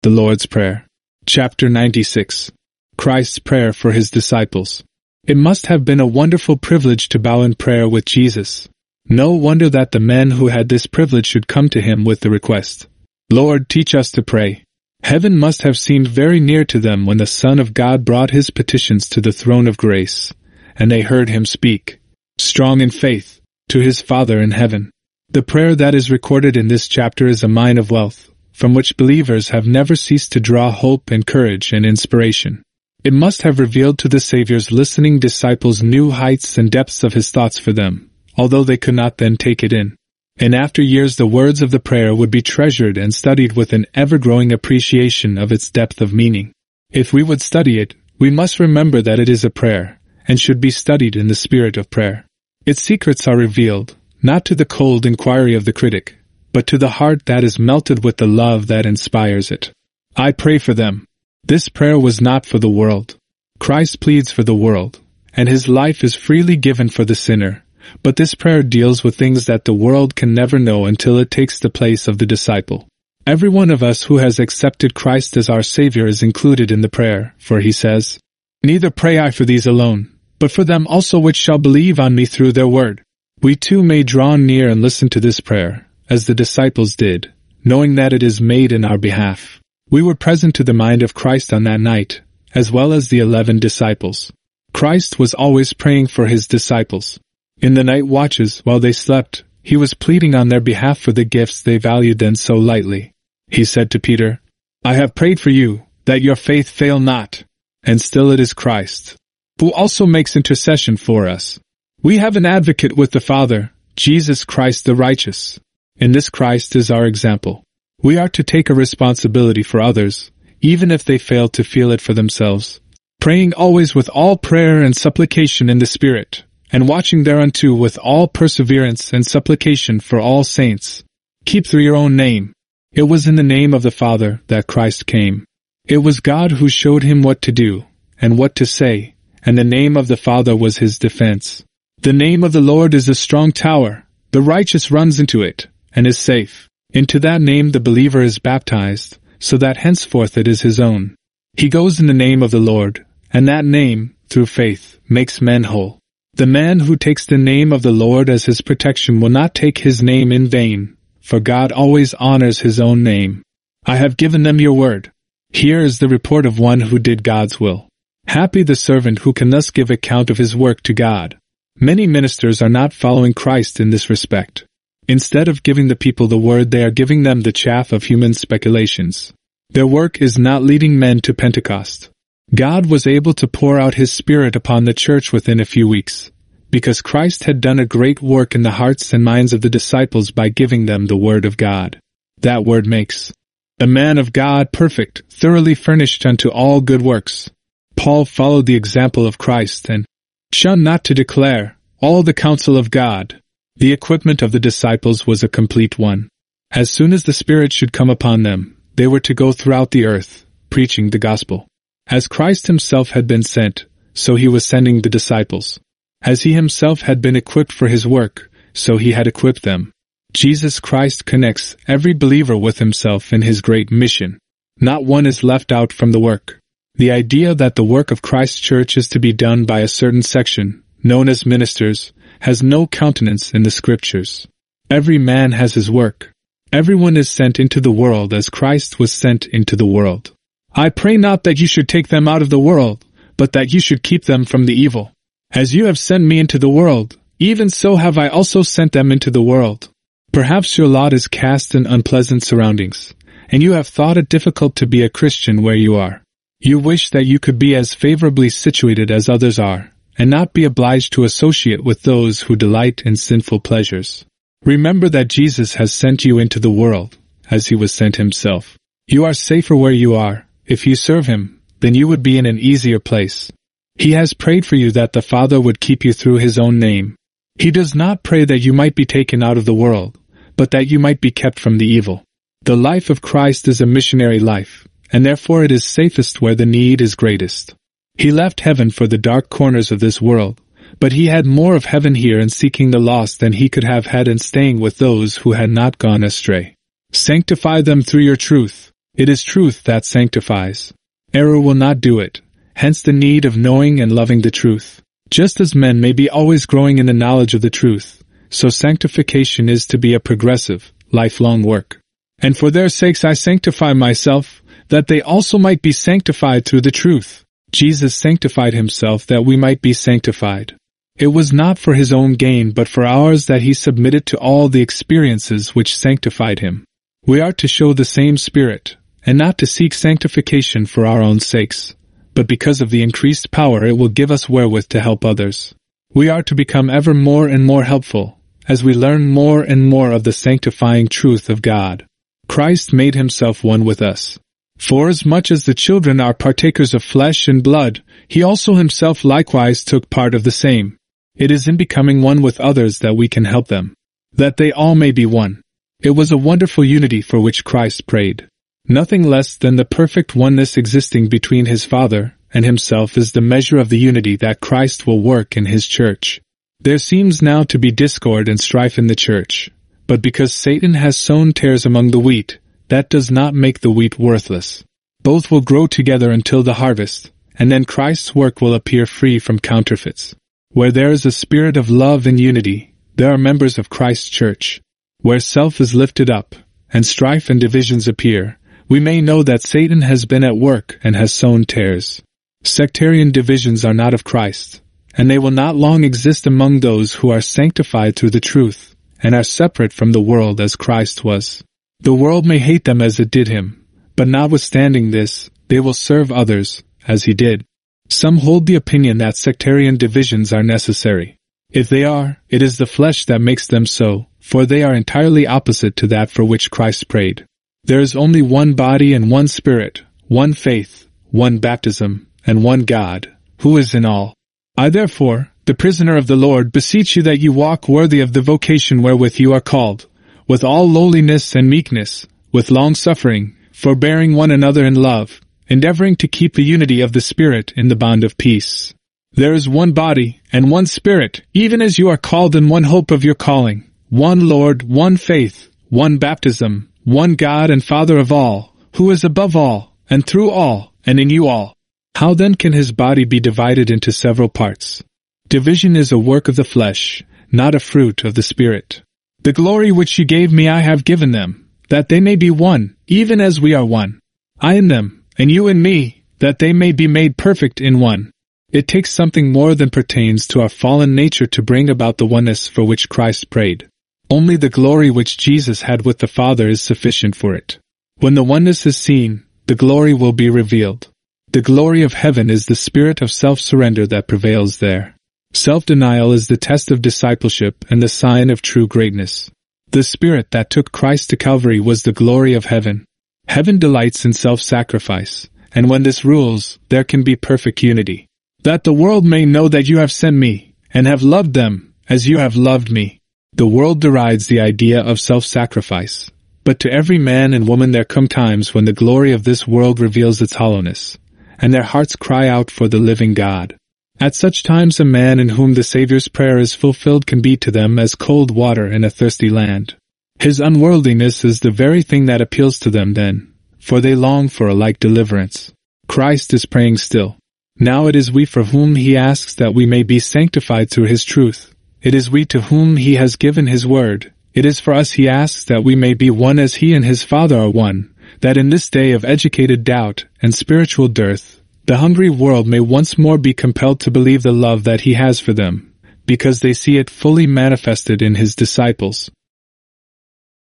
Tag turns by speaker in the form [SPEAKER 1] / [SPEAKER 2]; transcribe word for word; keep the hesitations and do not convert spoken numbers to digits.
[SPEAKER 1] The Lord's Prayer. Chapter ninety-six. Christ's Prayer for His Disciples. It must have been a wonderful privilege to bow in prayer with Jesus. No wonder that the men who had this privilege should come to Him with the request, "Lord, teach us to pray." Heaven must have seemed very near to them when the Son of God brought His petitions to the throne of grace, and they heard Him speak, strong in faith, to His Father in heaven. The prayer that is recorded in this chapter is a mine of wealth, from which believers have never ceased to draw hope and courage and inspiration. It must have revealed to the Savior's listening disciples new heights and depths of His thoughts for them, although they could not then take it in. In after years the words of the prayer would be treasured and studied with an ever-growing appreciation of its depth of meaning. If we would study it, we must remember that it is a prayer, and should be studied in the spirit of prayer. Its secrets are revealed, not to the cold inquiry of the critic, but to the heart that is melted with the love that inspires it. I pray for them. This prayer was not for the world. Christ pleads for the world, and His life is freely given for the sinner, but this prayer deals with things that the world can never know until it takes the place of the disciple. Every one of us who has accepted Christ as our Savior is included in the prayer, for He says, "Neither pray I for these alone, but for them also which shall believe on me through their word." We too may draw near and listen to this prayer, as the disciples did, knowing that it is made in our behalf. We were present to the mind of Christ on that night, as well as the eleven disciples. Christ was always praying for His disciples. In the night watches, while they slept, He was pleading on their behalf for the gifts they valued then so lightly. He said to Peter, "I have prayed for you, that your faith fail not." And still it is Christ, who also makes intercession for us. We have an advocate with the Father, Jesus Christ the righteous. In this Christ is our example. We are to take a responsibility for others, even if they fail to feel it for themselves, praying always with all prayer and supplication in the Spirit, and watching thereunto with all perseverance and supplication for all saints. Keep through your own name. It was in the name of the Father that Christ came. It was God who showed Him what to do, and what to say, and the name of the Father was His defense. The name of the Lord is a strong tower, the righteous runs into it, and is safe. Into that name the believer is baptized, so that henceforth it is his own. He goes in the name of the Lord, and that name, through faith, makes men whole. The man who takes the name of the Lord as his protection will not take His name in vain, for God always honors His own name. I have given them your word. Here is the report of one who did God's will. Happy the servant who can thus give account of his work to God. Many ministers are not following Christ in this respect. Instead of giving the people the word, they are giving them the chaff of human speculations. Their work is not leading men to Pentecost. God was able to pour out His Spirit upon the church within a few weeks, because Christ had done a great work in the hearts and minds of the disciples by giving them the Word of God. That Word makes a man of God perfect, thoroughly furnished unto all good works. Paul followed the example of Christ and shunned not to declare all the counsel of God. The equipment of the disciples was a complete one. As soon as the Spirit should come upon them, they were to go throughout the earth, preaching the gospel. As Christ Himself had been sent, so He was sending the disciples. As He Himself had been equipped for His work, so He had equipped them. Jesus Christ connects every believer with Himself in His great mission. Not one is left out from the work. The idea that the work of Christ's church is to be done by a certain section, known as ministers, has no countenance in the Scriptures. Every man has his work. Everyone is sent into the world as Christ was sent into the world. I pray not that you should take them out of the world, but that you should keep them from the evil. As you have sent me into the world, even so have I also sent them into the world. Perhaps your lot is cast in unpleasant surroundings, and you have thought it difficult to be a Christian where you are. You wish that you could be as favorably situated as others are, and not be obliged to associate with those who delight in sinful pleasures. Remember that Jesus has sent you into the world, as He was sent Himself. You are safer where you are. If you serve Him, then you would be in an easier place. He has prayed for you that the Father would keep you through His own name. He does not pray that you might be taken out of the world, but that you might be kept from the evil. The life of Christ is a missionary life, and therefore it is safest where the need is greatest. He left heaven for the dark corners of this world, but He had more of heaven here in seeking the lost than He could have had in staying with those who had not gone astray. Sanctify them through your truth. It is truth that sanctifies. Error will not do it, hence the need of knowing and loving the truth. Just as men may be always growing in the knowledge of the truth, so sanctification is to be a progressive, lifelong work. And for their sakes I sanctify myself, that they also might be sanctified through the truth. Jesus sanctified himself that we might be sanctified. It was not for his own gain but for ours that he submitted to all the experiences which sanctified him. We are to show the same spirit, and not to seek sanctification for our own sakes, but because of the increased power it will give us wherewith to help others. We are to become ever more and more helpful, as we learn more and more of the sanctifying truth of God. Christ made himself one with us. For as much as the children are partakers of flesh and blood, he also himself likewise took part of the same. It is in becoming one with others that we can help them, that they all may be one. It was a wonderful unity for which Christ prayed. Nothing less than the perfect oneness existing between his Father and himself is the measure of the unity that Christ will work in his church. There seems now to be discord and strife in the church, but because Satan has sown tares among the wheat, that does not make the wheat worthless. Both will grow together until the harvest, and then Christ's work will appear free from counterfeits. Where there is a spirit of love and unity, there are members of Christ's church. Where self is lifted up, and strife and divisions appear, we may know that Satan has been at work and has sown tares. Sectarian divisions are not of Christ, and they will not long exist among those who are sanctified through the truth, and are separate from the world as Christ was. The world may hate them as it did him, but notwithstanding this, they will serve others, as he did. Some hold the opinion that sectarian divisions are necessary. If they are, it is the flesh that makes them so, for they are entirely opposite to that for which Christ prayed. There is only one body and one Spirit, one faith, one baptism, and one God, who is in all. I therefore, the prisoner of the Lord, beseech you that you walk worthy of the vocation wherewith you are called, with all lowliness and meekness, with long-suffering, forbearing one another in love, endeavoring to keep the unity of the Spirit in the bond of peace. There is one body, and one Spirit, even as you are called in one hope of your calling, one Lord, one faith, one baptism, one God and Father of all, who is above all, and through all, and in you all. How then can his body be divided into several parts? Division is a work of the flesh, not a fruit of the Spirit. The glory which you gave me I have given them, that they may be one, even as we are one. I in them, and you in me, that they may be made perfect in one. It takes something more than pertains to our fallen nature to bring about the oneness for which Christ prayed. Only the glory which Jesus had with the Father is sufficient for it. When the oneness is seen, the glory will be revealed. The glory of heaven is the spirit of self-surrender that prevails there. Self-denial is the test of discipleship and the sign of true greatness. The Spirit that took Christ to Calvary was the glory of heaven. Heaven delights in self-sacrifice, and when this rules, there can be perfect unity. That the world may know that you have sent me, and have loved them, as you have loved me. The world derides the idea of self-sacrifice, but to every man and woman there come times when the glory of this world reveals its hollowness, and their hearts cry out for the living God. At such times a man in whom the Saviour's prayer is fulfilled can be to them as cold water in a thirsty land. His unworldliness is the very thing that appeals to them then, for they long for a like deliverance. Christ is praying still. Now it is we for whom he asks that we may be sanctified through his truth. It is we to whom he has given his word. It is for us he asks that we may be one as he and his Father are one, that in this day of educated doubt and spiritual dearth, the hungry world may once more be compelled to believe the love that he has for them, because they see it fully manifested in his disciples.